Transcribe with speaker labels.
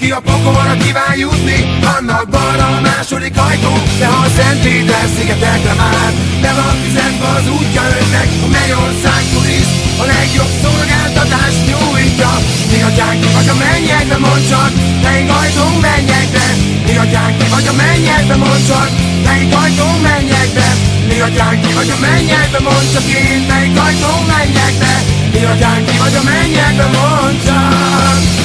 Speaker 1: aki a pokolra kíván jutni, annak balra a második ajtó. De ha a Szent Péter szigetekre már, be van fizetve az útja önnek, a mennyország turiszt a legjobb szolgáltatást nyújtja. Mi atyánk, ki vagy a mennyekbe, mondd csak, melyik ajtón mennyekbe. Mi atyánk, ki vagy a mennyekbe, mondd csak, melyik ajtón mennyekbe. Mi atyánk, ki vagy a mennyekbe, mondd csak én, melyik ajtón mennyekbe. Mi atyánk, ki vagy a mennyekbe, mondd csak.